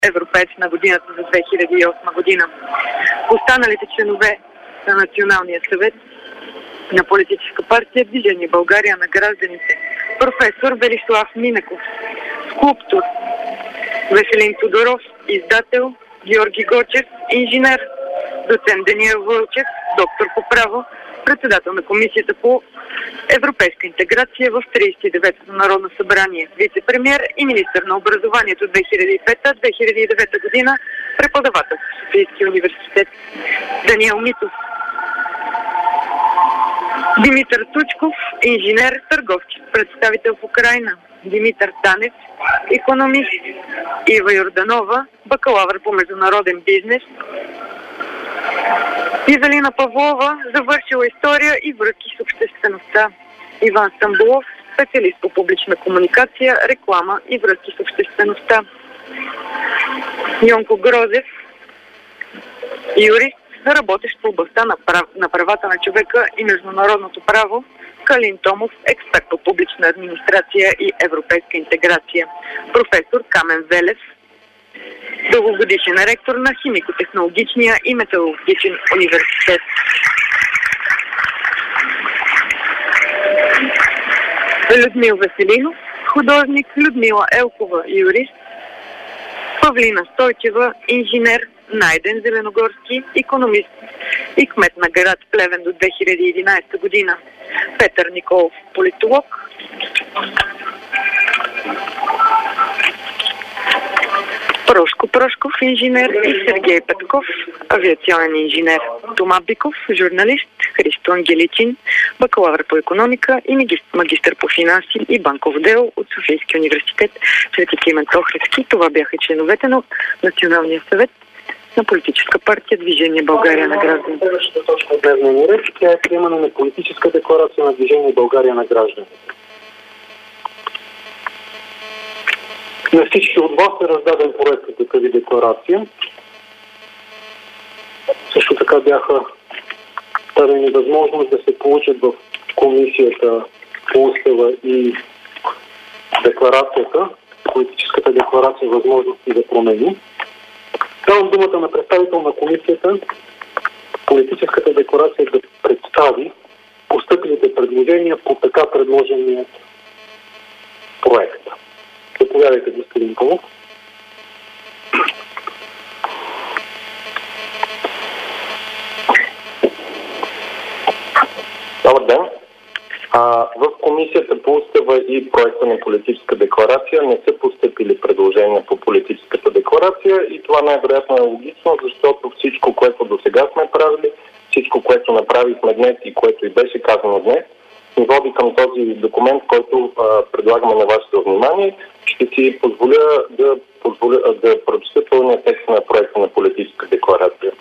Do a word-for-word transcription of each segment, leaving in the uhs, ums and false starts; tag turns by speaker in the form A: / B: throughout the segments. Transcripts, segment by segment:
A: европеец на годината за две хиляди и осма година. Останалите членове на Националния съвет на политическа партия Движение България на гражданите: професор Велислав Минеков, скулптор Веселин Тодоров, издател Георги Гочев, инженер доцент Даниел Вълчев, доктор по право, председател на Комисията по европейска интеграция в тридесет и деветото Народно събрание, вице-премиер и министър на образованието две хиляди и пета - две хиляди и девета година, преподавател в Софийския университет Даниел Митов. Димитър Тучков, инженер, търговски представител в Украйна. Димитър Танев, икономист. Ива Йорданова, бакалавър по международен бизнес. Ивелина Павлова, завършила история и връзки с обществеността. Иван Стамбулов, специалист по публична комуникация, реклама и връзки с обществеността. Йонко Грозев, юрист, работещ в областта на, прав... на правата на човека и международното право. Калин Томов, експерт по публична администрация и европейска интеграция. Професор Камен Велев, дългогодишен ректор на Химико-технологичния и металургичен университет. Людмил Веселинов, художник. Людмила Елкова, юрист. Павлина Стойчева, инженер. Найден Зеленогорски, икономист и кмет на град Плевен до две хиляди и единадесета година. Петър Николов, политолог. Прошко Прошков, инженер, и Сергей Петков, авиационен инженер. Тома Биков, журналист. Христо Ангеличин, бакалавър по икономика и магистър по финанси и банков дело от Софийския университет Свети Климент Охридски. Това бяха членовете на Националния съвет на политическа партия Движение България на гражданите.
B: Следващата точка от дневния ред, тя е приемане на политическа декларация на Движение България на гражданите. На всички от вас е раздаден проект за такава декларация. Също така бяха дадени възможност да се получат в комисията по устава и декларацията, политическата декларация, възможности за промени. Давам думата на представител на комисията политическата декларация да представи постъпилите предложения по така предложения проект. Заповядайте, господин Николов.
C: Добър ден. А, в комисията по устава и проекта на политическа декларация не са постъпили предложения по политическата декларация и това най-вероятно е логично, защото всичко, което до сега сме правили, всичко, което направихме днес и което и беше казано днес, ни води към този документ, който а, предлагаме на вашето внимание. Ще си позволя да, позволя, да прочета пълния текст на проекта на политическа декларация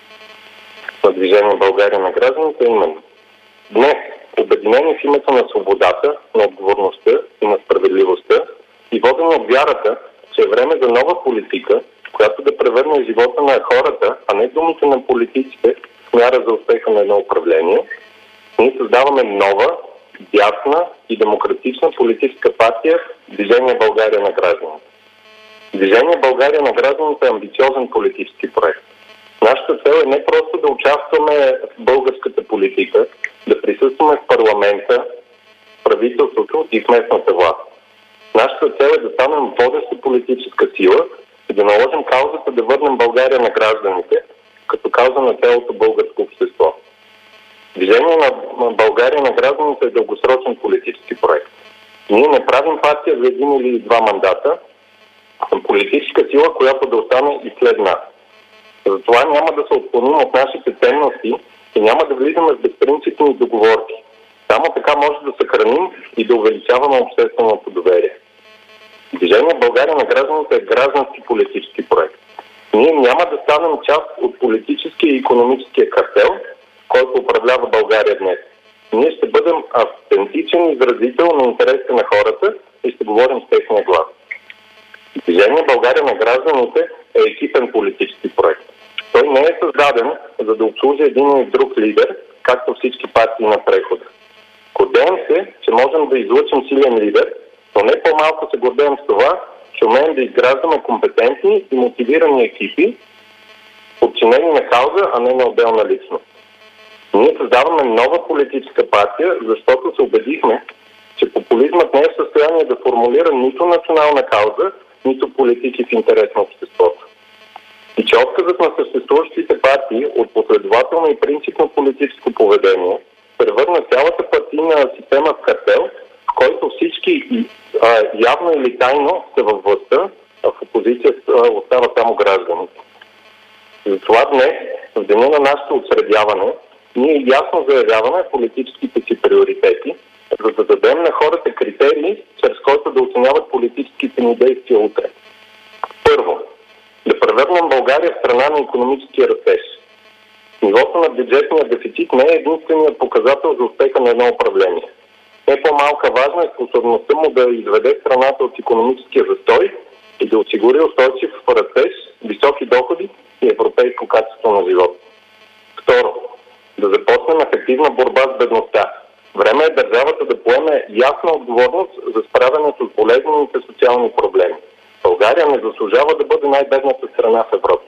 C: на Движение България на гражданите, именно. Днес, обединени в името на свободата, на отговорността и на справедливостта и водени от вярата, че е време за нова политика, която да превърне живота на хората, а не думите на политиците в мяра за успеха на едно управление, ние създаваме нова, дясна и демократична политическа партия Движение България на гражданите. Движение България на гражданите е амбициозен политически проект. Нашата цел е не просто да участваме в българската политика, да присъстваме в парламента, в правителството и в местната власт. Нашата цел е да станем водеща политическа сила и да наложим каузата да върнем България на гражданите, като кауза на цялото българско общество. Движение на България на гражданите е дългосрочен политически проект. Ние не правим партия за един или два мандата, а политическа сила, която да остане и след нас. Затова няма да се отклоним от нашите ценности и няма да влизаме в безпринципни договорки. Само така може да съхраним и да увеличаваме общественото доверие. Движение България на гражданите е граждански политически проект. Ние няма да станем част от политическия и икономическия картел, който управлява България днес. Ние ще бъдем автентичен изразител на интересите на хората и ще говорим с техния глас. Движение България на гражданите е екипен политически проект. Той не е създаден, за да обслужи един или друг лидер, както всички партии на прехода. Гордеем се, че можем да излъчим силен лидер, но не по-малко се гордеем с това, че умеем да изграждаме компетентни и мотивирани екипи, подчинени на кауза, а не на отделна личност. Ние създаваме нова политическа партия, защото се убедихме, че популизмът не е в състояние да формулира нито национална кауза, нито политики в интерес на обществото. И че отказът на съществуващите партии от последователно и принципно политическо поведение превърна цялата партийна система в картел, в който всички а, явно или тайно са във властта, а в опозиция остава само гражданите. Затова днес, в деня на нашето учредяване, ние ясно заявяваме политическите си приоритети, за да дадем на хората критерии, чрез който да оценяват политическите ни действия утре. Първо, да превърнем България в страна на икономически растеж. Нивото на бюджетния дефицит не е единственият показател за успеха на едно управление. Не по-малка важна е способността му да изведе страната от икономическия застой и да осигури устойчив растеж, високи доходи и европейско качество на живота. Второ, да започнем ефективна борба с бедността. Време е държавата да поеме ясна отговорност за справянето с болезнените социални проблеми. България не заслужава да бъде най-бедната страна в Европа.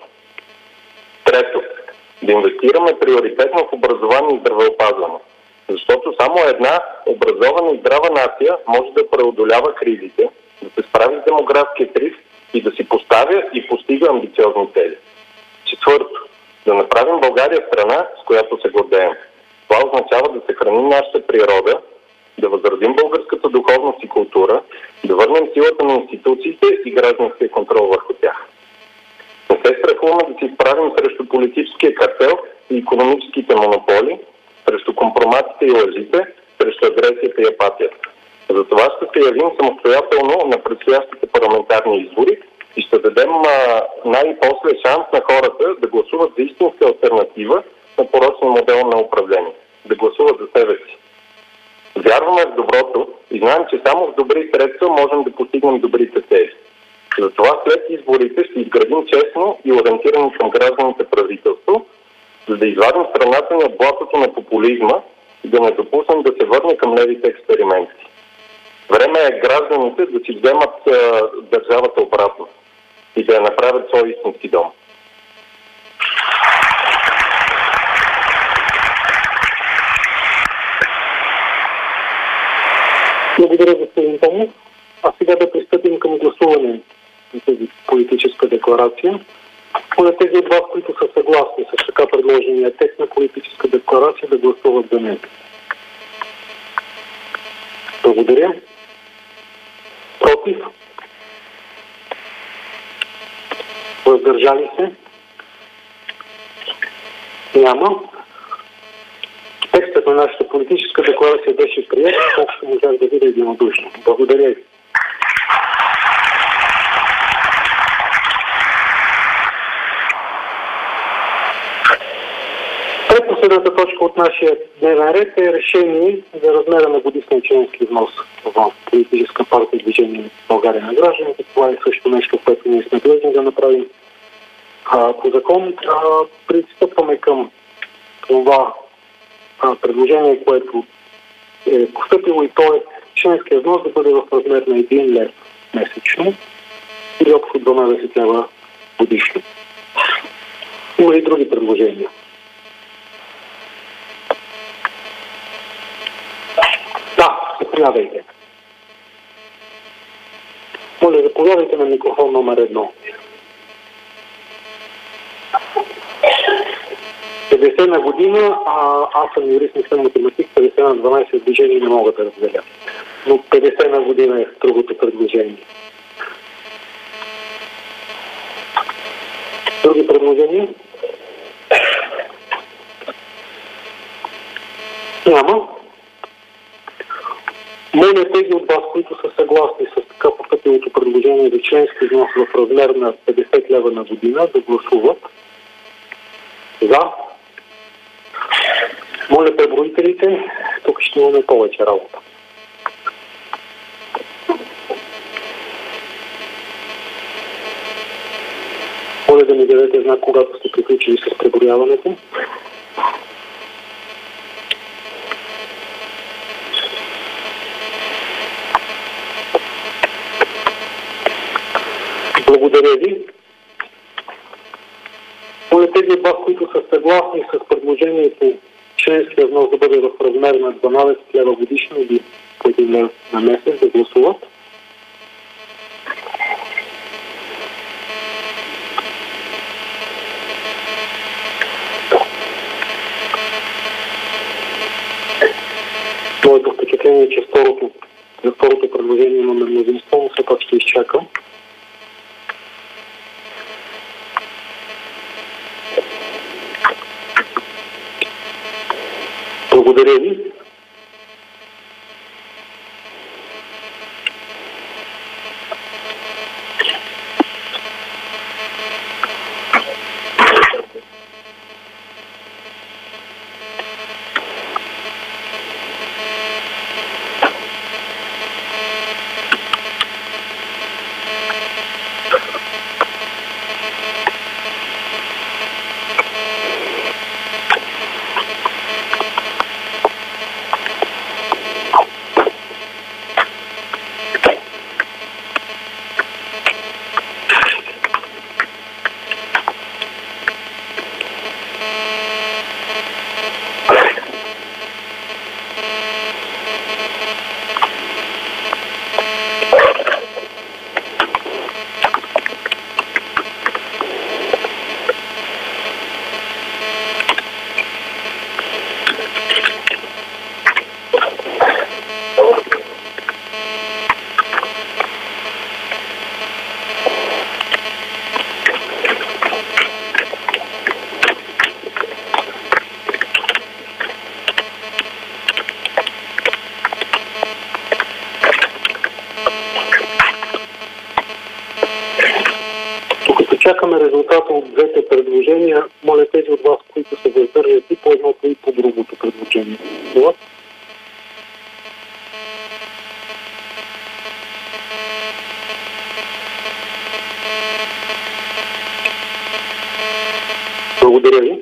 C: Трето, да инвестираме приоритетно в образование и здравеопазване. Защото само една образована и здрава нация може да преодолява кризите, да се справи с демографския криз и да си поставя и постига амбициозни цели. Четвърто, да направим България страна, с която се гордеем. Това означава да съхраним нашата природа, да възродим българската духовност и култура, да върнем силата на институциите и гражданския контрол върху тях. Не се страхуваме да се изправим срещу политическия картел и икономическите монополи, срещу компроматите и лъжите, срещу агресията и апатията. Затова ще се явим самостоятелно на предстоящите парламентарни избори и ще дадем а, най-после шанс на хората да гласуват за истинска алтернатива на порочния модел на управление. Да гласуват за себе си. Вярваме в доброто и знаем, че само с добри средства можем да постигнем добрите цели. Затова след изборите ще изградим честно и ориентирано към гражданите правителство, за да извадим страната ни от блатото на популизма и да не допуснем да се върне към левите експерименти. Време е гражданите да си вземат а, държавата обратно и да я направят свой истински дом.
B: Благодаря, господин Томов. А сега да пристъпим към гласуване на тази политическа декларация. Моля тези от вас, които са съгласни с така предложения текст на политическа декларация, да гласуват за него. Благодаря. Против? Въздържали се? Няма. Текстът на нашата политическа декларация беше прият, така ще можах да видя единодушно. Благодаря ви. Предпоследната точка от нашия дневен ред е решение за размера на годишния членски внос в политическа партия Движение България на гражданите. Това е също нещо, което ние сме длъжни да направим а, по закон. А, пристъпваме към това а, предложение, което е постъпило, и то е членския внос да бъде в размер на един лев месечно или общо дванадесет лева годишно. Има и други предложения. Да, заповядайте. Моля, заповядайте на микрофон номер едно. петдесет на година, а аз съм юрист, не съм математик, петдесет на дванадесет движения не мога да разделя. Но петдесет на година е другото предложение. Други предложения? Няма. Моля тези от вас, които са съгласни с така постъпилото предложение за членски внос в размер на петдесет лева на година, да гласуват за. Моля преброителите, тук ще имаме повече работа. Моля да ми дадете знак, когато сте приключили с преброяването. Благодаря ви. Моля тези от вас, които са съгласни с предложението членския внос да бъде в размер на дванадесет лева годишно или по един лев на месец, да гласуват. Моето впечатление е, че второто, за второто предложение имаме мнозинство, но все пак ще изчакам. Благодаря ви. Чакаме резултата от двете предложения. Моля тези от вас, които се въздържат и по едното и по другото предложение. Това? Благодаря ви.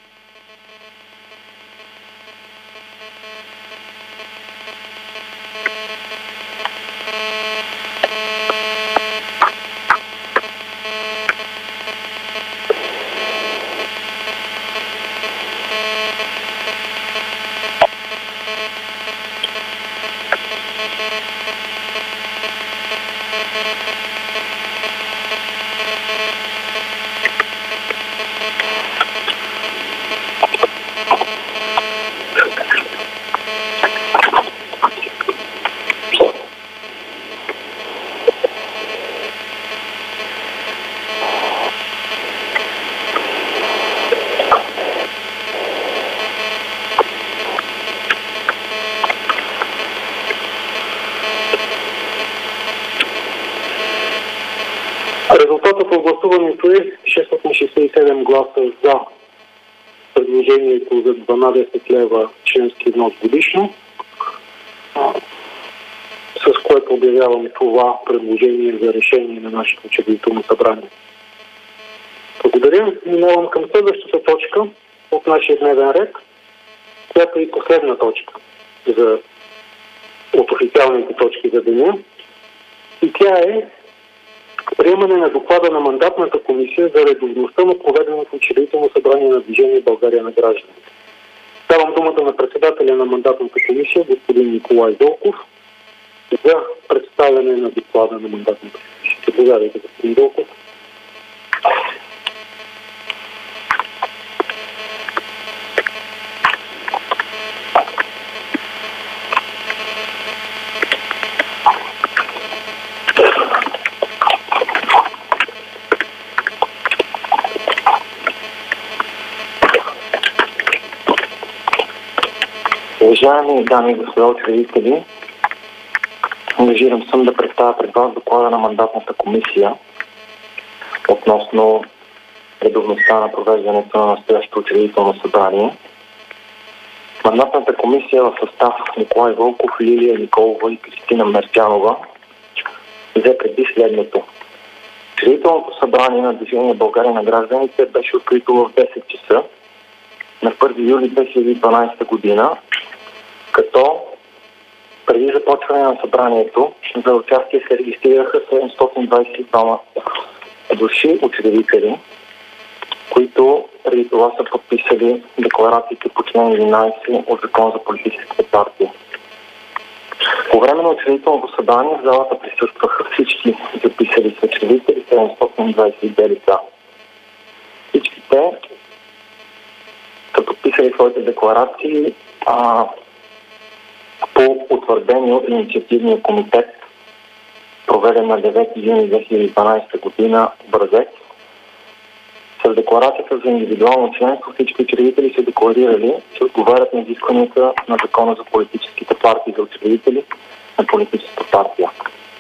B: Резултатът от гласуването е шестстотин шестдесет и седем гласа за предложението за дванадесет лева членски внос годишно, с което обявявам това предложение за решение на нашето учредително събрание. Благодаря. Минавам към следващата точка от нашия дневен ред, която е и последна точка за, от официалните точки за деня. И тя е приемане на доклада на мандатната комисия за редовността на проведеното учредително събрание на Движение България на гражданите. Давам думата на председателя на мандатната комисия, господин Николай Долков, за представяне на доклада на мандатната комисия. Заповядайте, господин Долков.
C: Уважаеми дами и господа учредители, ангажирам съм да представя пред вас доклада на мандатната комисия относно редовността на провеждането на настоящото учредително събрание. Мандатната комисия в състав Николай Вълков, Лилия Николова и Кристина Мерчанова взе преди следното. Учредителното събрание на Движение България на гражданите беше открито в десет часа на първи юли две хиляди и дванадесета година, като преди започване на събранието за участие се регистрираха седемстотин двадесет и двама души учредители, които преди това са подписали декларациите по член единайсет от Закона за политическите партии. По време на учредителното събрание в залата присъстваха всички записали се учредители, седемстотин двайсет и две лица. Всички те са подписали своите декларации а, по утвърдение от инициативния комитет, проведен на девети юни две хиляди и дванайсета година образец. С декларацията за индивидуално членство всички учредители са декларирали, че отговарят на изискванията на Закона за политическите партии за учредители на политическа партия.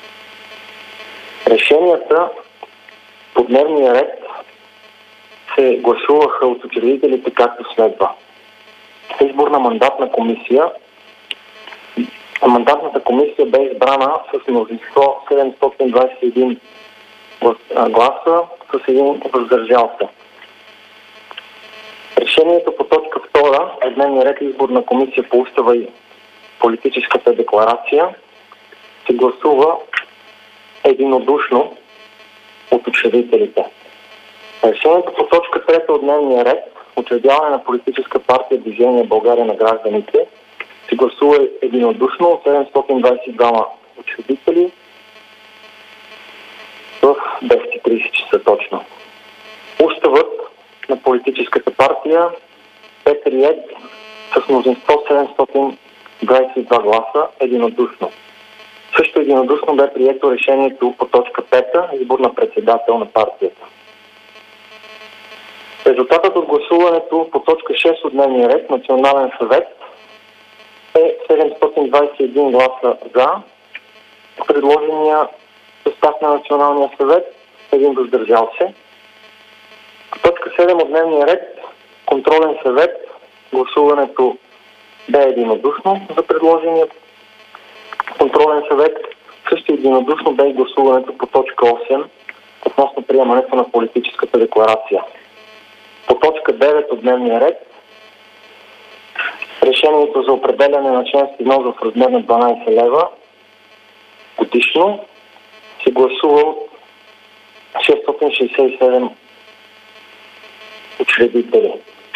C: Решенията по дневния ред се гласуваха от учредителите както следва. Избор на мандатна комисия. Мандатната комисия бе избрана с мнозинство седемстотин двайсет и един гласа с един въздържал се. Решението по точка втора е дневния ред избор на комисия по устава и политическата декларация се гласува единодушно от учредителите. Решението по точка трета от дневния ред учредяване на политическа партия Движение България на гражданите се гласува единодушно от седемстотин двайсет и двама учредители в десет и трийсет часа точно. Уставът на политическата партия е приет с мнозинство седемстотин двайсет и два гласа единодушно. Също единодушно бе прието решението по точка пета избор на председател на партията. Резултатът от гласуването по точка шест от дневния ред Национален съвет е седемстотин двайсет и един гласа за предложения състав на Националния съвет, един въздържал се. По точка седем от дневния ред Контролен съвет гласуването бе единодушно за предложения Контролен съвет. Също единодушно бе и гласуването по точка осем относно приемането на политическата декларация. По точка девет от дневния ред решението за определяне на членски внос в размер на дванайсет лева годишно се гласува от шестстотин шейсет и седем учредители.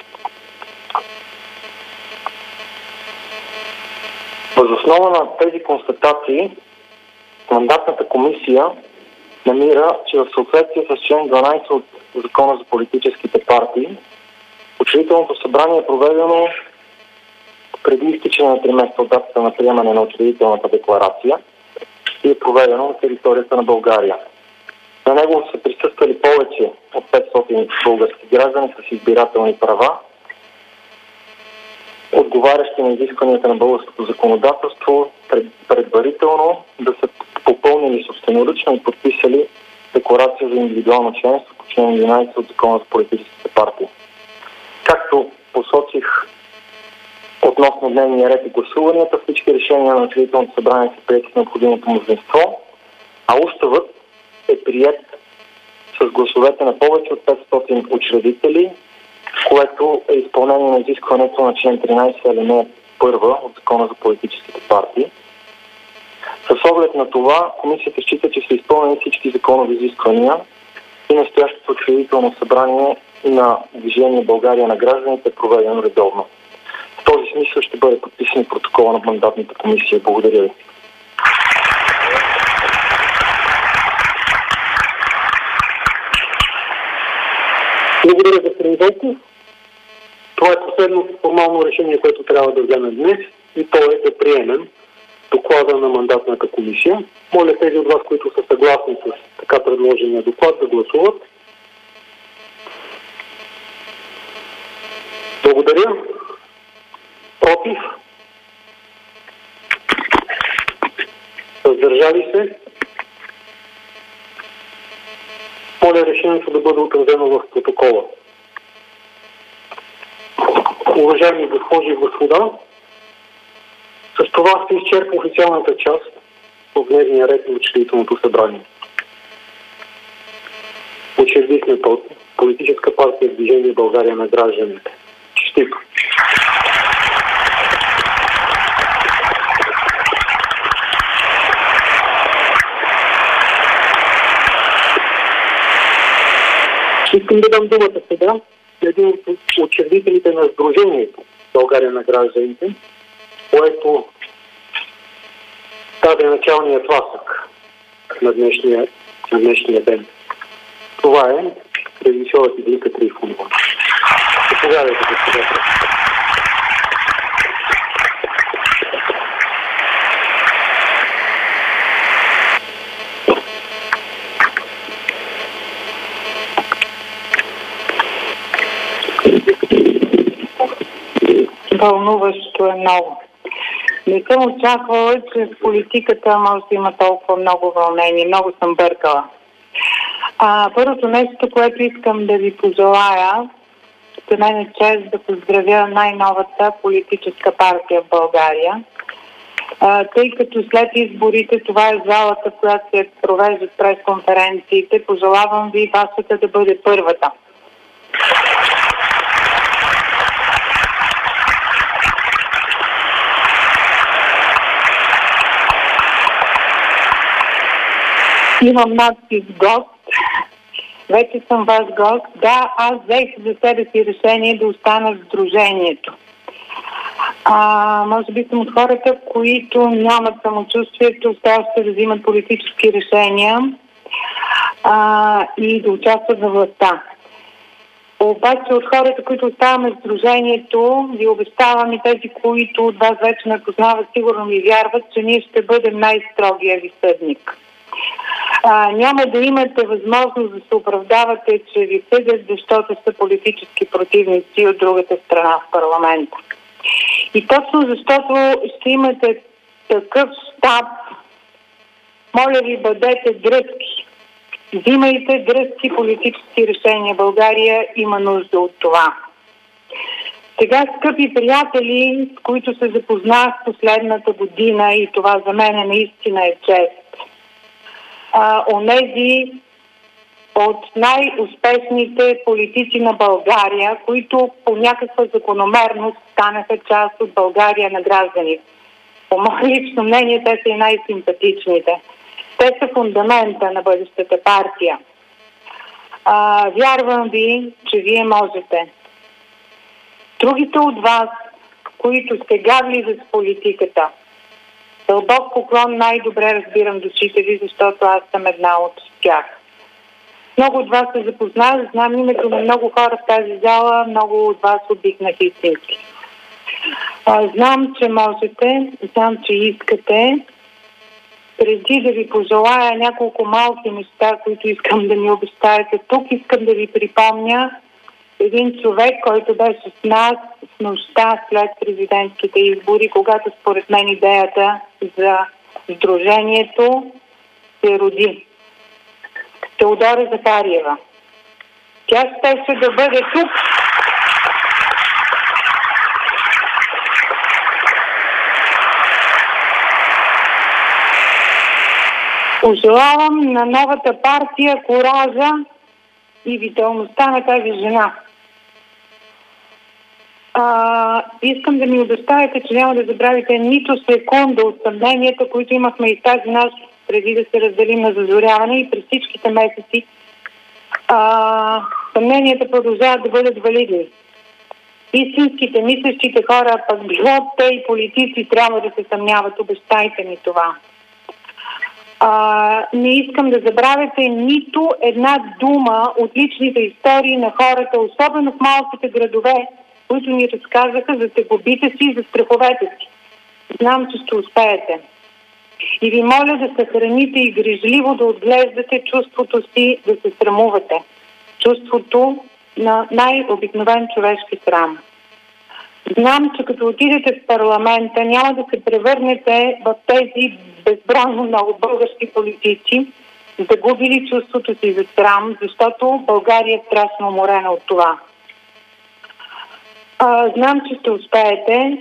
C: Въз основа на тези констатации мандатната комисия намира, че в съответствие с член дванайсет от Закона за политическите партии учредителното събрание е проведено преди изтичане на три месеца от датата на приемане на учредителната декларация и е проведено на територията на България. На него са присъствали повече от петстотин български граждани с избирателни права, отговарящи на изискванията на българското законодателство, пред, предварително да са попълнили собственоръчно и подписали декларация за индивидуално членство по член единайсет от Закона за политическите партии. Както посочих относно дневния ред и гласуванията, всички решения на учредителното събрание са приети с необходимото мнозинство, а уставът е приет с гласовете на повече от петстотин учредители, което е изпълнение на изискването на член тринайсет алинея първа от Закона за политическите партии. С оглед на това, комисията счита, че са изпълнени всички законови изисквания и настоящото учредително събрание на Движение България на гражданите е проведено редовно. В този смисъл ще бъде подписан протокола на мандатната комисия. Благодаря ви.
B: Благодаря, господин Велков. Това е последното формално решение, което трябва да вземем днес, и то е да приемем доклада на мандатната комисия. Моля тези от вас, които са съгласни с така предложения доклад, да гласуват. Благодаря. Против? Въздържали се? Моля решението да бъде отразено в протокола. Уважаеми госпожи и господа, с това се изчерпва официалната част в дневния ред на учредителното събрание. Учредихме политическа партия Движение България на гражданите. Честито! Искам да дам думата сега на един от учредителите на Сдружението България на гражданите, което даде началния тласък на днешния, на днешния ден. Това е режисьорът Иглика Трифонова. Заповядайте, господа.
D: Вълнуващо е много. Не съм очаквала, че в политиката може да има толкова много вълнение. Много съм бъркала. А, първото нещо, което искам да ви пожелая, за мен е чест да поздравя най-новата политическа партия в България. А, тъй като след изборите това е залата, в която се провеждат пресконференциите, пожелавам ви вашата да бъде първата. Имам надпис гост. Вече съм ваш гост. Да, аз взех за себе си решение да остана в Сдружението. А, може би съм от хората, които нямат самочувствието, все още да взимат политически решения а, и да участват във властта. Обаче от хората, които оставаме в Сдружението, ви обещавам и тези, които от вас вече ме познават, сигурно ми вярват, че ние ще бъдем най-строгия ви съдник. А, няма да имате възможност да се оправдавате, че ви съдят, защото са политически противници от другата страна в парламента. И точно защото ще имате такъв щаб, моля ви, бъдете дръзки. Взимайте дръзки политически решения. България има нужда от това. Сега, скъпи приятели, с които се запознах последната година, и това за мен наистина е чест. А, онези от най-успешните политици на България, които по някаква закономерност станаха част от България на гражданите. По мое лично мнение, те са и най-симпатичните. Те са фундамента на бъдещата партия. А, вярвам ви, че вие можете. Другите от вас, които сега влизат в политиката, дълбок поклон, най-добре разбирам душите ви, защото аз съм една от тях. Много от вас се запознах, знам името на много хора в тази зала, много от вас обикнах истински. А, знам, че можете, знам, че искате. Преди да ви пожелая няколко малки неща, които искам да ми обещаете тук, искам да ви припомня един човек, който беше с нас в нощта след президентските избори, когато според мен идеята за Сдружението се роди. Теодора Захариева. Тя щеше да бъде тук. Пожелавам на новата партия коража и виталността на тази жена. А, искам да ми обещаете, че няма да забравите нито секунда от съмненията, които имахме и тази нощ, преди да се разделим на зазоряване, и през всичките месеци. А, съмненията продължават да бъдат валидни. Истинските, мислещите хора, пък било те и политици, трябва да се съмняват. Обещайте ми това. А, не искам да забравяте нито една дума от личните истории на хората, особено в малките градове, които ни разказаха за тегобите си и за страховете си. Знам, че ще успеете. И ви моля да съхраните и грижливо да отглеждате чувството си да се срамувате. Чувството на най-обикновен човешки срам. Знам, че като отидете в парламента, няма да се превърнете в тези безбранно много български политици, загубили чувството си за срам, защото България е страшно уморена от това. А, знам, че ще успеете.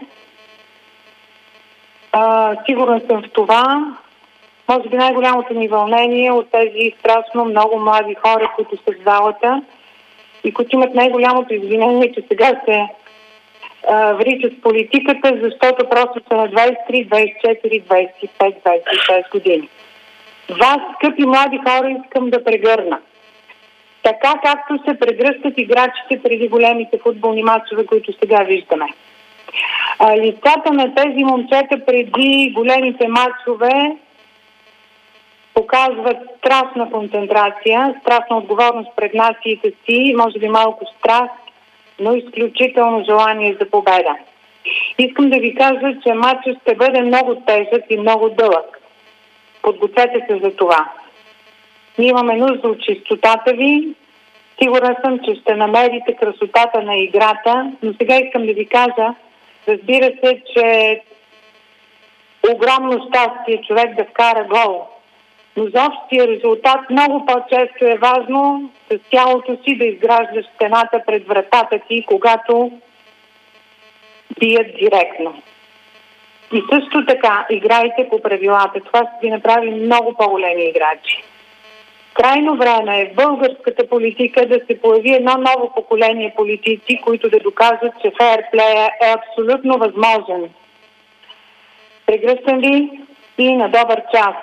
D: А, сигурен съм в това. Може би най-голямото ни вълнение от тези страшно много млади хора, които са в залата и които имат най-голямото извинение, че сега се а, вричат в политиката, защото просто са на двадесет и три, двадесет и четири, двадесет и пет, двадесет и шест години. Вас, скъпи млади хора, искам да прегърна. така както се прегръщат играчите преди големите футболни мачове, които сега виждаме. А, лицата на тези момчета преди големите мачове показват страшна концентрация, страшна отговорност пред нациите си, може би малко страх, но изключително желание за победа. Искам да ви кажа, че матчът ще бъде много тежък и много дълъг. Подгответе се за това. Ние имаме нужда от чистотата ви. Сигурна съм, че ще намерите красотата на играта, но сега искам да ви кажа, разбира се, че огромно щастие човек да вкара гол. Но за общия резултат много по-често е важно с тялото си да изграждаш стената пред вратата ти, когато бият директно. И също така играйте по правилата. Това ще ви направи много по-големи играчи. Крайно време е в българската политика да се появи едно ново поколение политици, които да докажат, че фейерплея е абсолютно възможен. Прегръщам ви и на добър час!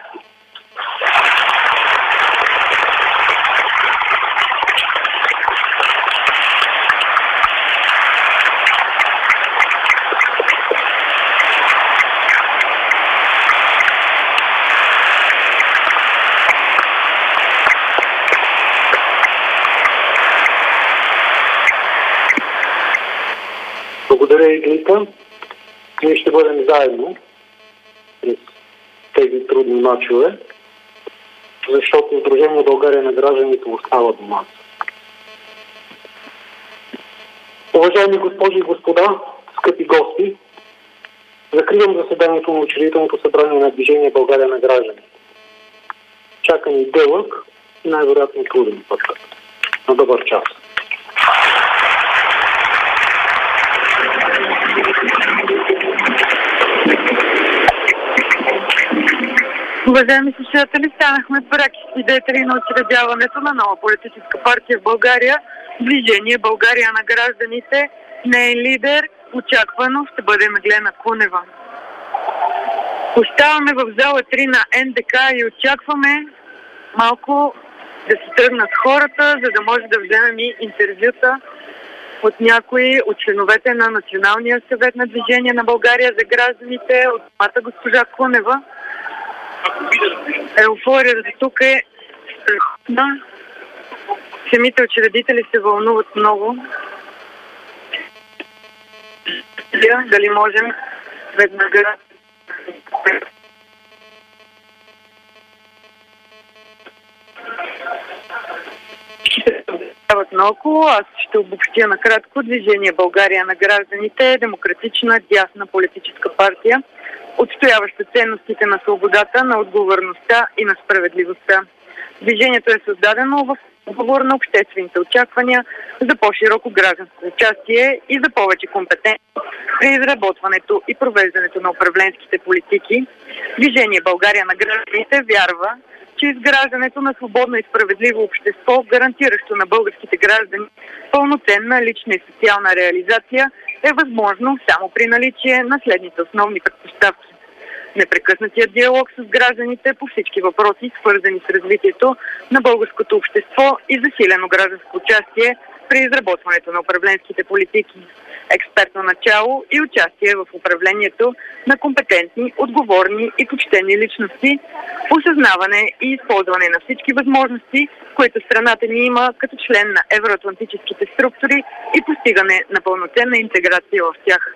B: Благодаря, Иглика. Ние ще бъдем заедно през тези трудни мачове, защото Сдружение България на гражданите остава до нас. Уважаеми госпожи и господа, скъпи гости, закривам заседанието на учредителното събрание на Движение България на гражданите. Чака ни дълъг и най-вероятно труден път. На добър час!
A: Уважаеми слушатели, станахме пряки свидетели на учредяването на нова политическа партия в България, Движение България на гражданите. Неин лидер очаквано ще бъде Меглена Кунева. Оставаме в зала три на Ен Де Ка и очакваме малко да се тръгнат хората, за да може да вземем и интервюта от някои от членовете на Националния съвет на Движение на България за гражданите, от самата госпожа Кунева. Еуфорията тук е страхотна. Самите учредители се вълнуват много. Дали можем веднага наоколо. Аз ще обобщя накратко. Движение България на гражданите е демократична, дясна политическа партия, отстояваща ценностите на свободата, на отговорността и на справедливостта. Движението е създадено в отговор на обществените очаквания за по-широко гражданско участие и за повече компетентност при изработването и провеждането на управленските политики. Движение България на гражданите вярва, че изграждането на свободно и справедливо общество, гарантиращо на българските граждани пълноценна лична и социална реализация, е възможно само при наличие на следните основни предпоставки. Непрекъснатият диалог с гражданите по всички въпроси, свързани с развитието на българското общество и засилено гражданско участие при изработването на управленските политики. Експертно начало и участие в управлението на компетентни, отговорни и почтени личности, осъзнаване и използване на всички възможности, които страната ни има като член на евроатлантическите структури и постигане на пълноценна интеграция в тях.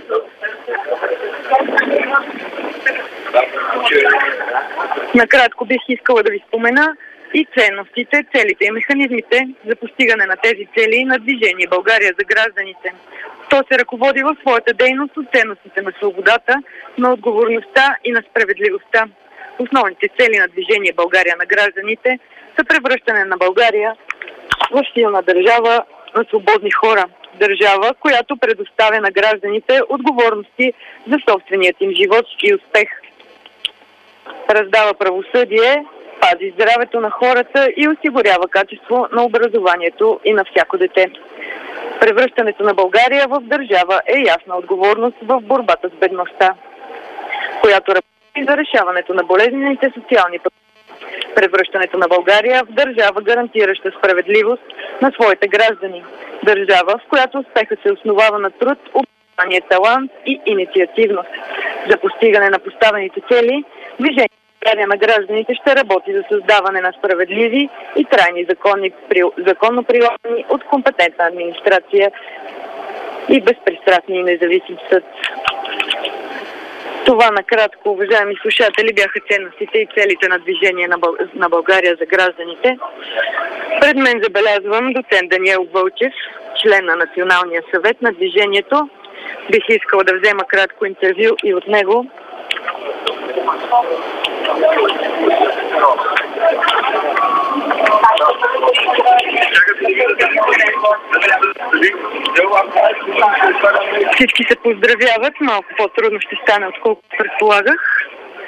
A: Накратко бих искала да ви спомена и ценностите, целите и механизмите за постигане на тези цели на Движение България за гражданите. То се ръководи в своята дейност от ценностите на свободата, на отговорността и на справедливостта. Основните цели на Движение България на гражданите са превръщане на България в силна държава на свободни хора. Държава, която предоставя на гражданите отговорности за собственият им живот и успех. Раздава правосъдие, пази здравето на хората и осигурява качество на образованието и на всяко дете. Превръщането на България в държава е ясна отговорност в борбата с бедността, която работи за решаването на болезнените социални проблеми. превръщането на България в държава, гарантираща справедливост на своите граждани. Държава, в която успехът се основава на труд, образование, талант и инициативност. За постигане на поставените цели, Движение на гражданите ще работи за създаване на справедливи и трайни закони, законно прилагани от компетентна администрация и безпристрастни и независим съд. Това накратко, уважаеми слушатели, бяха ценностите и целите на Движение на, Бъл... на България за гражданите. Пред мен забелязвам доцент Даниел Вълчев, член на Националния съвет на Движението. Бих искала да взема кратко интервю и от него. Всички се поздравяват, малко по-трудно ще стане, отколкото предполагах.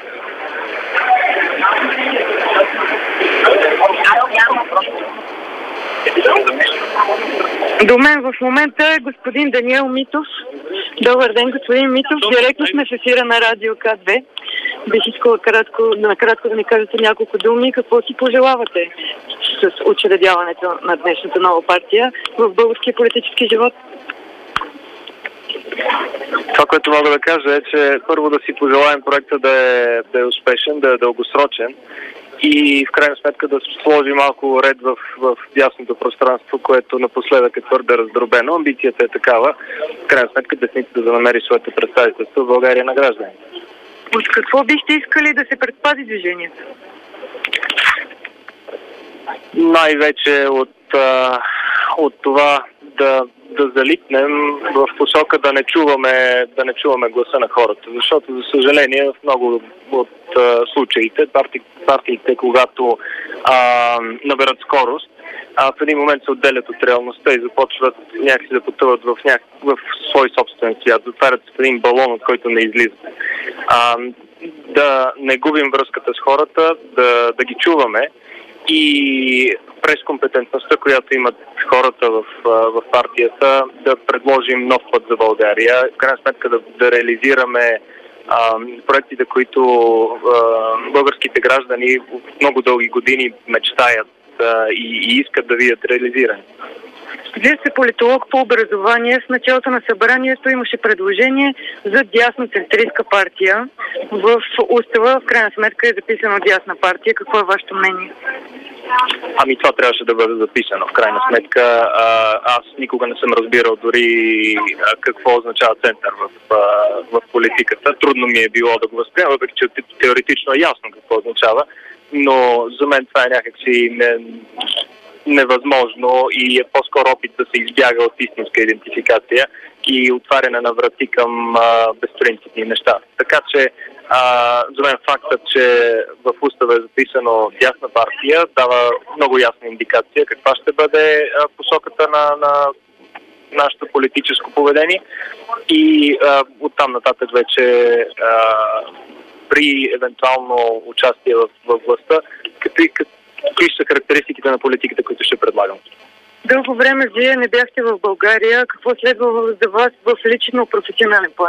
A: До мен в момента е господин Даниел Митов. Добър ден, господин Митов. Директно сме в ефира на Радио К две. Бих искала кратко, накратко да ми кажете няколко думи. Какво си пожелавате с учредяването на днешната нова партия в българския политически живот?
E: Това, което мога да кажа е, че първо да си пожелаем проекта да е, да е успешен, да е дългосрочен и в крайна сметка да се сложи малко ред в, в ясното пространство, което напоследък е твърде раздробено. Амбицията е такава, в крайна сметка десницата да намери своето представителство в България на гражданите.
A: От какво бихте искали да се предпази движението?
E: Най-вече от, а, от това да, да залитнем в посока да не чуваме, да не чуваме гласа на хората. Защото, за съжаление, в много от а, случаите парти, партиите, когато а, наберат скорост, а в един момент се отделят от реалността и започват някакси да потъват в, няк... в свой собствен свят, затварят се в един балон, от който не излизат. А, да не губим връзката с хората, да, да ги чуваме и през компетентността, която имат хората в, в партията, да предложим нов път за България. В крайна сметка да, да реализираме а, проектите, които а, българските граждани много дълги години мечтаят а, и, и искат да видят реализирани.
A: Вие сте политолог по образование. В началото на събранието имаше предложение за дясноцентристка партия. В устава, в крайна сметка, е записано дясна партия. Какво е вашето мнение?
E: Ами това трябваше да бъде записано. В крайна сметка аз никога не съм разбирал дори какво означава център в, в политиката. Трудно ми е било да го възприема, въпреки че теоретично е ясно какво означава, но за мен това е някакси не, невъзможно и е по-скоро опит да се избяга от истинска идентификация и отваряне на врати към а, безпринципни неща. Така че а, за мен фактът, че в устава е записано дясна партия, дава много ясна индикация каква ще бъде а, посоката на, на нашето политическо поведение и а, оттам нататък вече а, при евентуално участие в, в властта, какви, какви са характеристиките на политиката, които ще предлагам.
A: Дълго време вие не бяхте в България. Какво следва за вас в лично професионален план?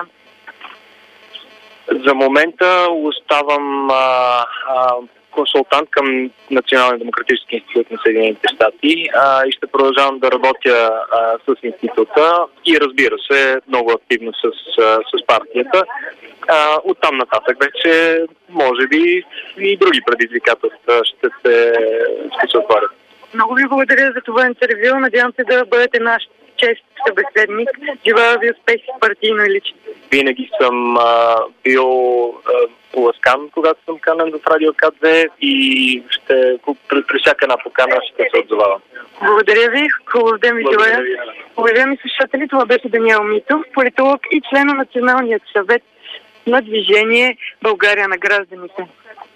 E: За момента оставам а, а, консултант към Националния демократически институт на Съединените щати а, и ще продължавам да работя а, с института и разбира се много активно с, а, с партията. А, оттам нататък вече може би и други предизвикателства ще се, ще се отварят.
A: Много ви благодаря за това интервю. Надявам се да бъдете наш чест събеседник. Желая ви успехи партийно и лично.
E: Винаги съм а, бил а, поласкан, когато съм канен в Радио К две и ще, при, при всяка една покана ще се отзовавам.
A: Благодаря ви. Хубав ден ви желая. Уважаеми слушатели, това беше Даниел Митов, политолог и член на Националният съвет на Движение България на гражданите.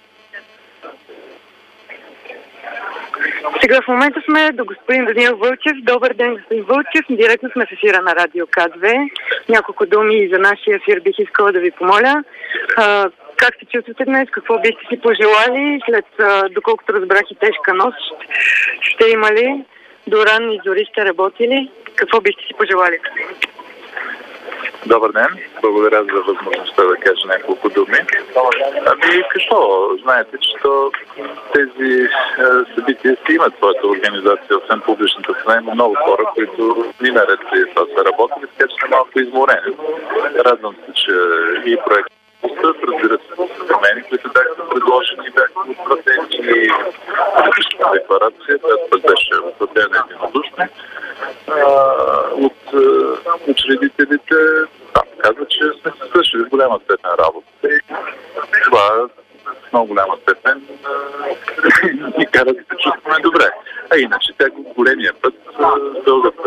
A: Сега в момента сме до господин Даниел Вълчев. Добър ден, господин Вълчев. Директно сме в ефира на Радио К две. Няколко думи за нашия ефир бих искала да ви помоля. А, как се чувствате днес? Какво бихте си пожелали? След, а, доколкото разбрах и тежка нощ, сте имали? До ранни зори сте работили? Какво бихте си пожелали?
F: Добър ден, благодаря за възможността да кажа няколко думи. Ами какво? Знаете, че то, тези е, събития си имат своята организация, освен публичната страна, има много хора, които ни наред това са работили, така че са малко изморени. Радвам се, че и проектът, разбира се, промени, които бяха предложени, бяха утвърдени и политическа декларация, която беше утвърдена единодушно. От учредителите там казва, че сме се свършили в голяма степен работа. И това в много голяма степен ни кара да се чувстваме добре. А иначе тя големия път, дългата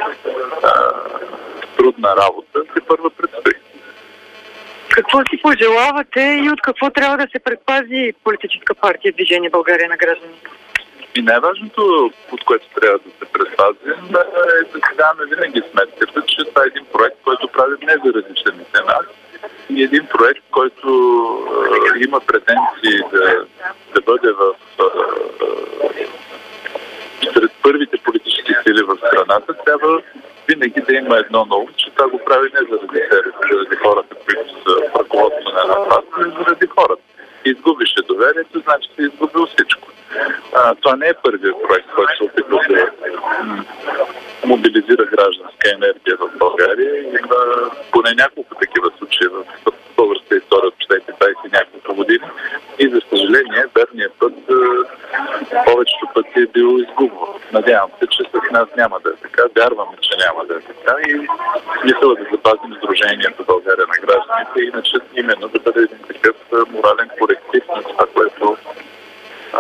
F: трудна работа се първа предстои.
A: Какво си пожелавате и от какво трябва да се предпази политическа партия Движение България на гражданите?
F: И най-важното, от което трябва да се предпазим, е да си даваме винаги сметката, че това е един проект, който правим не заради самите нас. И един проект, който е, има претенции да, да бъде в е, сред първите политически сили в страната, трябва винаги да има едно ново, че това го прави не заради себе, заради хората, които са в ръководство на една партия, но заради хората. Изгубише доверието, значи се изгубил всичко. А, това не е първият проект, който се опитва да мобилизира гражданска енергия в България. Има поне няколко такива случаи в българска история от последните двайсет и няколко години. И за съжаление, верният път повечето пъти е бил изгубван. Надявам се, че с нас няма да е така. Вярваме, че няма да е така. И смисъл да запазим Сдружението България на гражданите, иначе именно да бъде един такъв морален коректив на това, което а,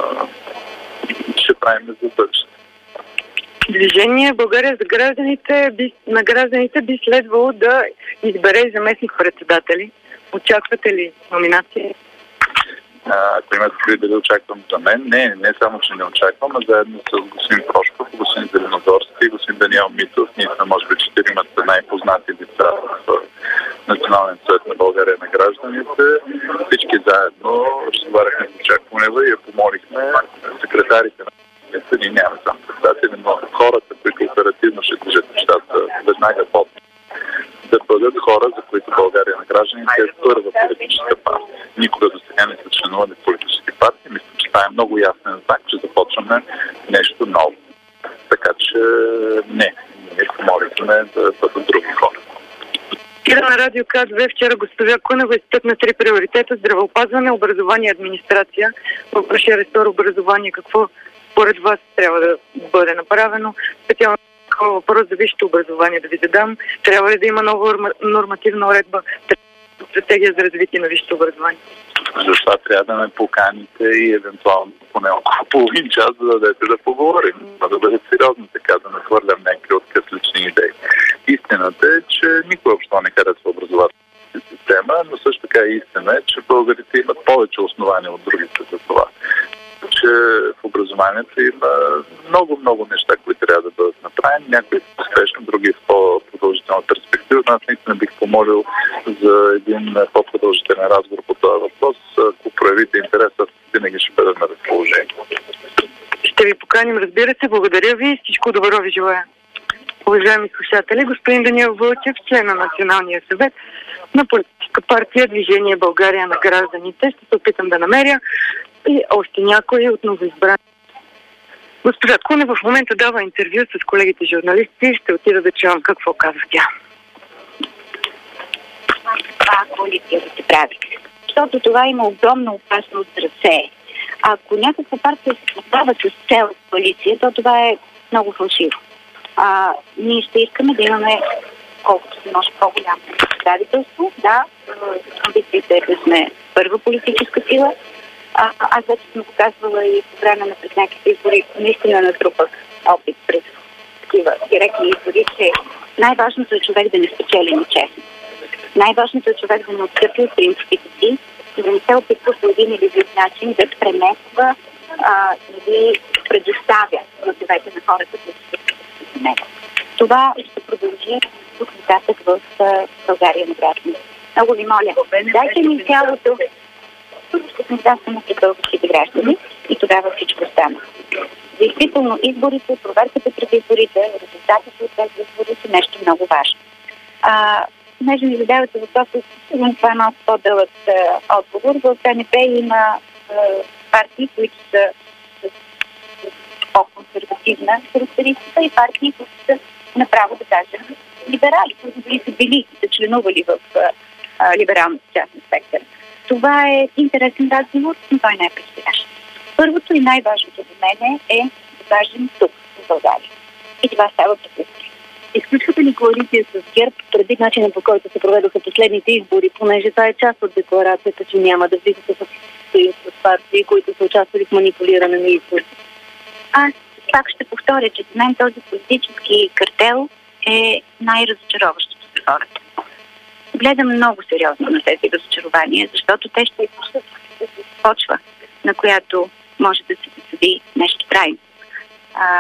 F: ще правим за бъдеще.
A: Движение България за гражданите би, на гражданите би следвало да избере заместник-председатели. Очаквате ли номинация?
F: Ако имате предвид дали очаквам за мен, не, не само, че не очаквам, а заедно с господин Прошков, господин Зеленодорски и господин Даниел Митов. Ние сме, може би, четиримата най-познати лица в Национален съвет на България на гражданите. Всички заедно разговаряхме с Чакунева и я помолихме секретарите на комисията, ние нямаме сам председатели, но хората, които оперативно ще движат нещата веднага под да бъдат хора, за които България на гражданите е първа политическа партия. Никога до сега не са членували в политически партии. Мисля, че това е много ясен знак, че започваме нещо ново. Така че не, ние помолихме да бъдат други хора.
A: На радио К две вчера госпожа Кунева изтъкна три приоритета: здравеопазване, образование и администрация. В вашия ресор образование какво според вас трябва да бъде направено? Специално въпрос за висшето образование да ви задам. Трябва ли да има нова нормативна уредба, стратегия за развитие на висшето образование?
F: Затова трябва да ме поканите и евентуално поне около половин час да дадете да поговорим. Но да бъде сериозно така, да не хвърлям някакви откъслични идеи. Истината е, че никой общо не харесва образователната система, но също така и истина е, че българите имат повече основания от другите за това. Че в образованието има много-много неща, които трябва да бъдат направени. Някои са успешни, други в по-продължителна перспектива. Аз наистина бих помолил за един по-продължителен разговор по този въпрос. Ако проявите интерес, аз винаги ще бъда на разположение.
A: Ще ви поканим, разбира се. Благодаря ви и всичко добро ви желая. Уважаеми слушатели, господин Даниел Вълчев, член на Националния съвет на политическа партия Движение България на гражданите. Ще се опитам да намеря и още някои от новоизбрани. Госпожа Кунева в момента дава интервю с колегите журналисти. Ще отида да чувам какво казва тя.
G: Това коалиция да се прави. Защото това има огромна опасност да разсее. Ако някаква партия се създава с цел коалиция, то това е много фалшиво. А, ние ще искаме да имаме колкото се може по-голямо представителство. Да, амбициите е да сме първа политическа сила. А, аз вече съм го казвала и по време на предняките избори, наистина натрупах опит през такива директни избори, че най-важното е човек да не спечели нечестно. Най-важното е човек да не отстъпи от принципите си и да не се опитва по един или друг начин да премества или предоставя гласовете на хората, които се за него. Това ще продължи тук нататък в България на гражданите. Много ви моля, дайте ми цялото. Ще сме само пред българските граждани и тогава всичко стана. Действително, изборите, проверката пред изборите, резултатите от тези избори са нещо много важно. А, Понеже ми задавате въпроса, това е малко по-дълъг а, отговор. В БНП има а, партии, които са с, с по-консервативна характеристика и партии, които са направо, да кажем, либерали, които дори са били, са членували в а, а, либералната част на спектъра. Това е интересен разговор, но той не е предстоящ. Първото и най-важното за мен е да кажем тук, в България. И това става през.
H: Изключвате ли коалиция с ГЕРБ преди начина, по който се проведоха последните избори, понеже това е част от декларацията, че няма да влизате в съюз с партии, които са участвали в манипулиране на избори?
G: Аз пак ще повторя, че за мен този политически картел е най-разочароващото за хората. Гледам много сериозно на тези разочарования, защото те ще изпочват да се почва, на която може да се посади нещо трайно. А,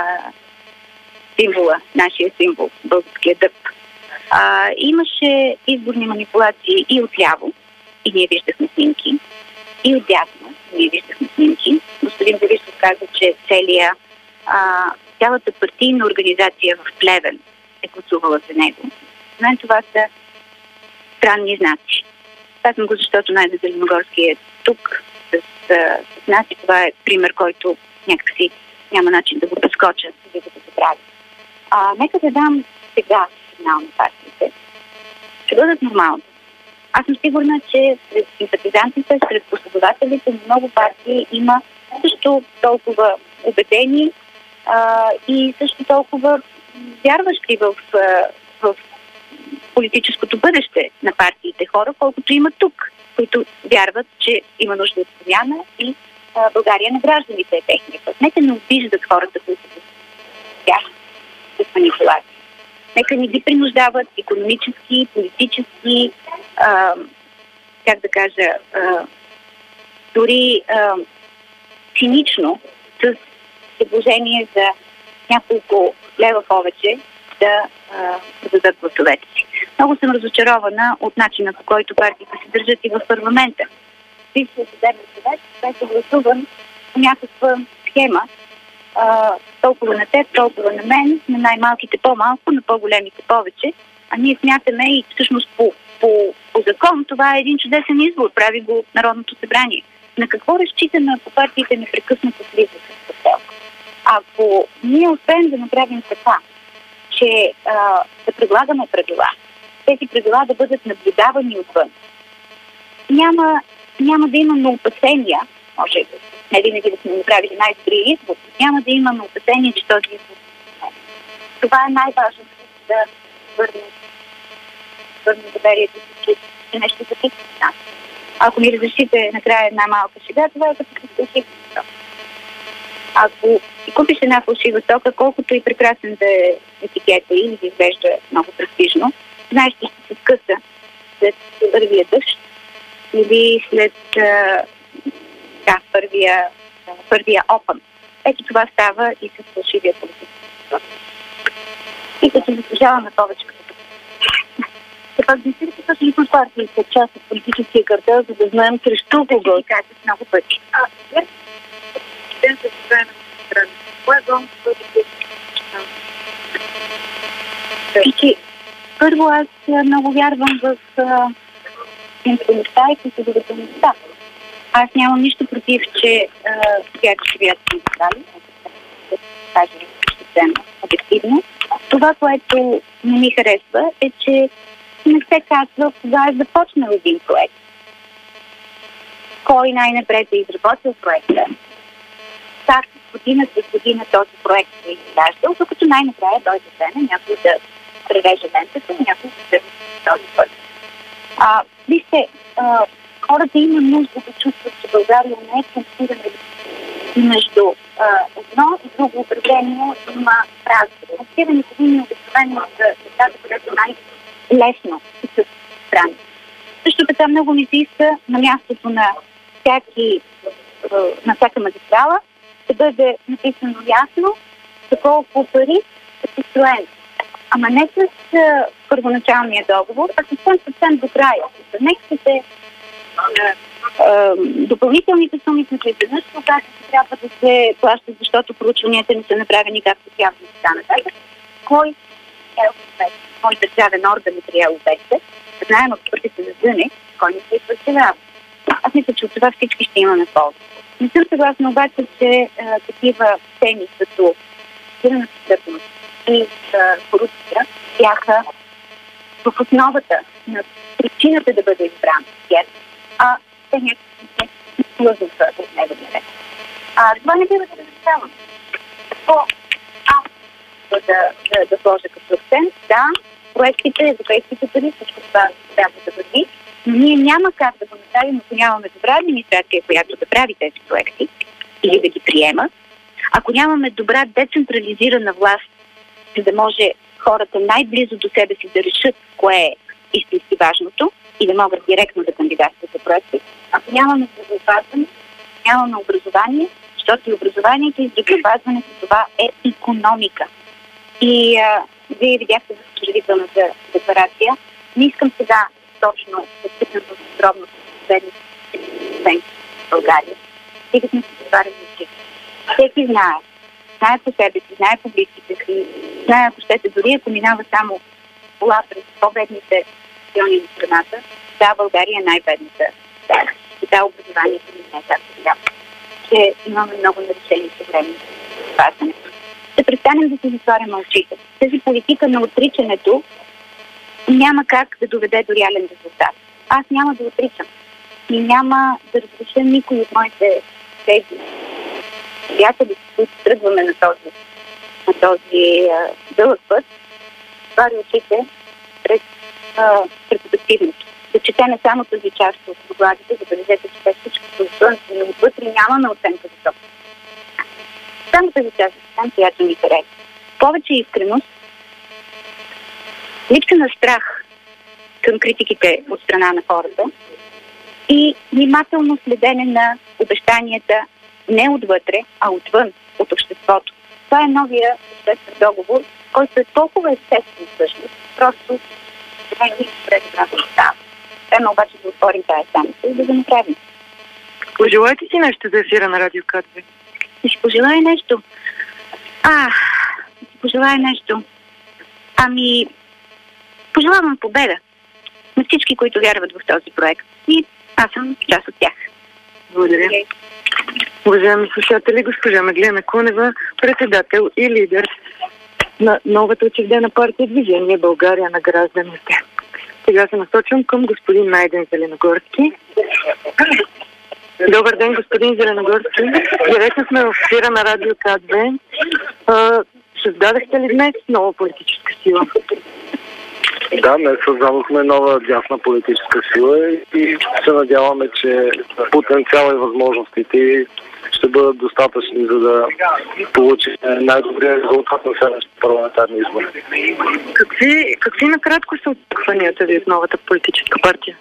G: символа, нашия символ, българския дъб. А, имаше изборни манипулации и отляво, и ние виждахме снимки, и отдясно, ние виждахме снимки. Господин Борисов каза, че целия, а, цялата партийна организация в Плевен е гласувала за него. За мен това са странни знаци. Казвам го, защото Найден Зеленогорски е тук с, с нас и това е пример, който някакси няма начин да го прескоча, за да се прави. А, нека да дам сега сигнал на партиите. Ще бъдат нормални. Аз съм сигурна, че сред симпатизантите, сред последователите на много партии има също толкова убедени а, и също толкова вярващи в, в политическото бъдеще на партиите хора, колкото има тук, които вярват, че има нужда от промяна и а, България на гражданите е техния път. Нека не обиждат хората, които са тях с манипулации. Нека ни ги принуждават икономически, политически, а, как да кажа, а, дори а, цинично с предложение за няколко лева повече да дадат гласовете си. Много съм разочарована от начина, по който партиите се държат и в парламента. Висшият съдебен съвет беше гласуван по някаква схема, а, толкова на теб, толкова на мен, на най-малките по-малко, на по-големите повече. А ние смятаме и всъщност по, по, по закон това е един чудесен избор, прави го Народното събрание. На какво разчитаме, ако партиите непрекъснато влизат в парцелка? Ако ние успеем да направим така, че а, да предлагаме правила, тези правила да бъдат наблюдавани отвън, няма, няма да имаме опасения, може не винаги да сме направили най-добрия избор, няма да имаме опасения, че този избор не е. Това е най-важното, да върнем, върнем доверието си, че нещо записва с нас. Ако ми разрешите накрая една малка шега, това е като фалшива стока. Ако си купиш една фалшива стока, колкото и прекрасен да е етикета или да изглежда много престижно, знаеш, че ще се скъса след първия дъжд или след а, да, първия, първия опън. Ето това става и с фалшивия политически сток. И като заслужаваме повече като все пак действително точно с партиите част от политическия картел, за да знаем срещу кого. И казах много пъти. А, след ден се създаваме на страна. Кое е главно, което е? Първо, аз много вярвам в информността и последователността. Аз нямам нищо против, че тя живеят синдикали, да кажем съвсем обективно. Това, което не ми харесва, е, че не се казва кога е започнал един проект. Кой най-напред е изработил проекта. Как година след година този проект е изграждал, докато най-накрая дойде време някой да пререже лентата и някой да се този път. А, вижте, а, хората има нужда да чувстват, че България не е конституирана между а, едно и друго управление има празно. Конституираните линии обикновено са нещата, където най-лесно и с страни. Също така много ми се иска на мястото на, всяки, на всяка магистрала да бъде написано ясно за колко пари са построени. Ама не с а, първоначалния договор, а съвсем съвсем до края. Нека допълнителните суми, които изведнъж когато трябва да се плащат, защото проучванията не са направени както трябва да стане. Кой е успешен? мой държавен орган е приел обекта, знаем от първите за дъне, кой не се изпълнява. Аз мисля, че от това всички ще имаме полза. Не съм съгласна обаче, че а, такива теми като финансирана престъпност и а, корупция бяха в основата на причината да бъде избран ГЕРБ, а те някакви не плъзнаха от него днес. А това не бива да разрешавам. Какво аз да, да, да сложа като акцент? Да, проектите, европейските пари, всичко това трябва да върви, но ние няма как да го направим, ако нямаме добра администрация, която да прави тези проекти или да ги приема, ако нямаме добра децентрализирана власт, за да може хората най-близо до себе си да решат кое е истински важното и да могат директно да кандидатстват за проекти. Ако нямаме здравеопазване, нямаме образование, защото и образованието и здравеопазването това е икономика. И а, вие видяхте в учредителната декларация. Не искам сега точно да стигна до подробно с следните в България. Стига сме се затваряли всички. Всеки знае. Знае по себе си, знае по близките си, знае, ако щете, дори ако минава само кола през по-бедните райони на страната, да, България е най-бедната. Да, и да, образованието не е както трябва. Че имаме много нарешени съвременни спазването. Да престанем да се затваряме очите. Тази политика на отричането няма как да доведе до реален резултат. Аз няма да отричам. И няма да разреша никой от моите тези приятели, с които тръгваме на този, на този а, дълъг път, отваря очите пред, а, пред обективното. Да четеме само тази част от докладите, да бележете, че те всички отвън, но отвътре нямаме оценка за това. Само тази част, там която ми хареса. Повече искреност, липса на страх към критиките от страна на хората и внимателно следене на обещанията не отвътре, а отвън, от обществото. Това е новия обществен договор, който е толкова естествен всъщност. Просто това е добре да го става. Трябва обаче да отворим тази станица и да го направим.
A: Пожелайте си нещо за ефира на Радио К две.
G: Да си пожелая нещо. А, да си пожелая нещо. Ами, пожелавам победа на всички, които вярват в този проект. И аз съм част от тях.
A: Благодаря. Okay. Уважаеми слушатели, госпожа Меглена Кунева, председател и лидер на новата учредена партия Движение България на гражданите. Сега се насочвам към господин Найден Зеленогорски. Добър ден, господин Зеленогорски. Директно сме в ефира на Радио К две. Създадахте ли днес нова политическа сила?
C: Да, днес създадохме нова дясна политическа сила и се надяваме, че потенциал и възможностите ще бъдат достатъчни, за да получим най-добрия резултат на следващите парламентарни избори.
A: Какви, какви накратко са очакванията ви от новата политическа партия?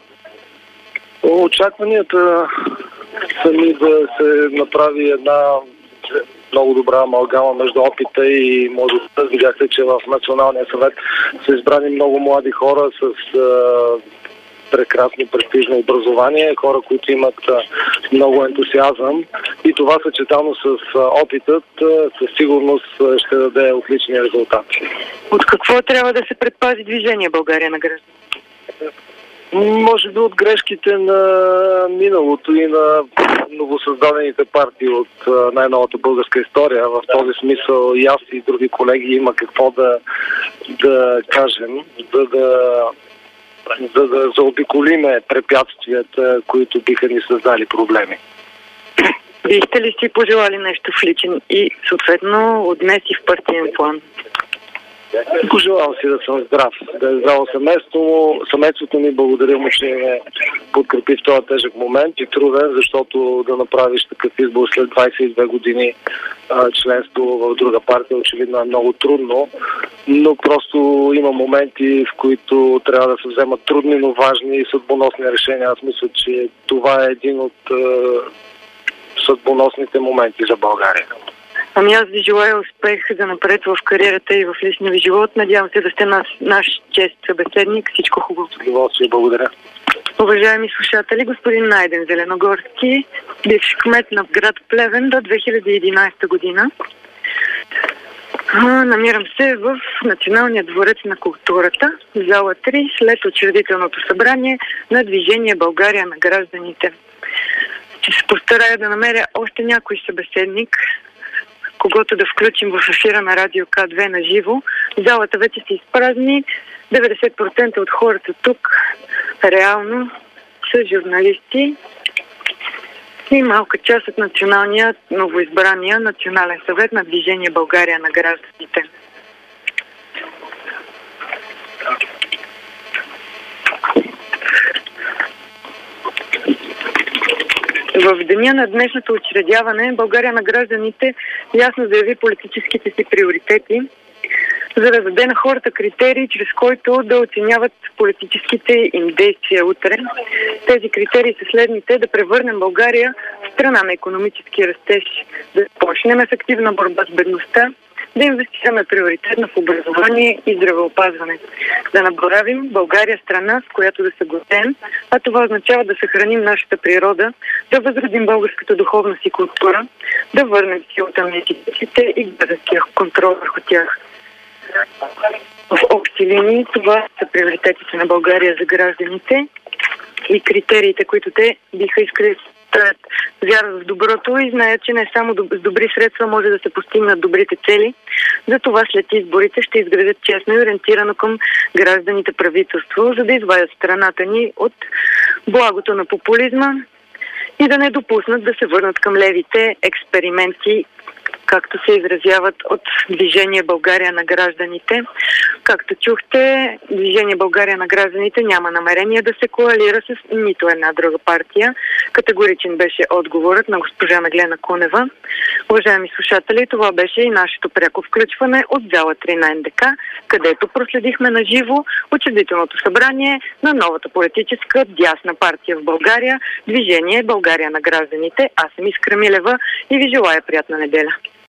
C: Очакванията са ми да се направи една много добра амалгама между опита и младостта. Видяхте, че в Националния съвет са избрани много млади хора с а, прекрасно престижно образование, хора, които имат а, много ентусиазъм и това съчетано с а, опитът а, със сигурност а, ще даде отлични резултати.
A: От какво трябва да се предпази Движение България на гражданите?
C: Може би от грешките на миналото и на новосъздадените партии от най-новата българска история. В този смисъл и аз и други колеги има какво да, да кажем, за да, за да заобиколиме препятствията, които биха ни създали проблеми.
A: Бихте ли си пожелали нещо в личен и съответно от днес и в партиен план?
C: Пожелавам си да съм здрав, да е здраво семейство. Семейството ми, благодаря му, че ме подкрепи в този тежък момент и труден, защото да направиш такъв избор след двайсет и две години а, членство в друга партия очевидно е много трудно, но просто има моменти, в които трябва да се вземат трудни, но важни и съдбоносни решения. Аз мисля, че това е един от а, съдбоносните моменти за България.
A: Ами аз ви желая успех за напред в кариерата и в личния ви живот. Надявам се да сте наш, наш чест събеседник. Всичко хубаво.
C: Удоволствие, благодаря.
A: Уважаеми слушатели, господин Найден Зеленогорски, бивш кмет на град Плевен до две хиляди и единайсета година. А, намирам се в Националния дворец на културата, зала три, след учредителното събрание на Движение България на гражданите. Ще се постарая да намеря още някой събеседник, когото да включим в ефира на Радио К две на живо. Залата вече се изпразни. деветдесет процента от хората тук реално са журналисти и малка част от националния новоизбрания Национален съвет на Движение България на гражданите. В деня на днешното учредяване България на гражданите ясно заяви политическите си приоритети, за да даде на хората критерии, чрез който да оценяват политическите им действия утре. Тези критерии са следните: да превърнем България в страна на икономически растеж, да почнем ефективна борба с бедността, да инвестираме приоритетно в образование и здравеопазване. Да наборавим България страна, с която да се гордеем, а това означава да съхраним нашата природа, да възродим българската духовност и култура, да върнем силата на институциите и гражданския контрол върху тях. В общи линии това са приоритетите на България за гражданите и критериите, които те биха искали да ставят. Вярват в доброто и знаят, че не само с добри средства може да се постигнат добрите цели. Затова след изборите ще изградят честно и ориентирано към гражданите правителство, за да извадят страната ни от благото на популизма и да не допуснат да се върнат към левите експерименти, както се изразяват от Движение България на гражданите. Както чухте, Движение България на гражданите няма намерение да се коалира с нито една друга партия. Категоричен беше отговорът на госпожа Меглена Кунева. Уважаеми слушатели, това беше и нашето пряко включване от зала три на Н Д К, където проследихме на живо учредителното събрание на новата политическа дясна партия в България, Движение България на гражданите. Аз съм Искра Милева и ви желая приятна неделя.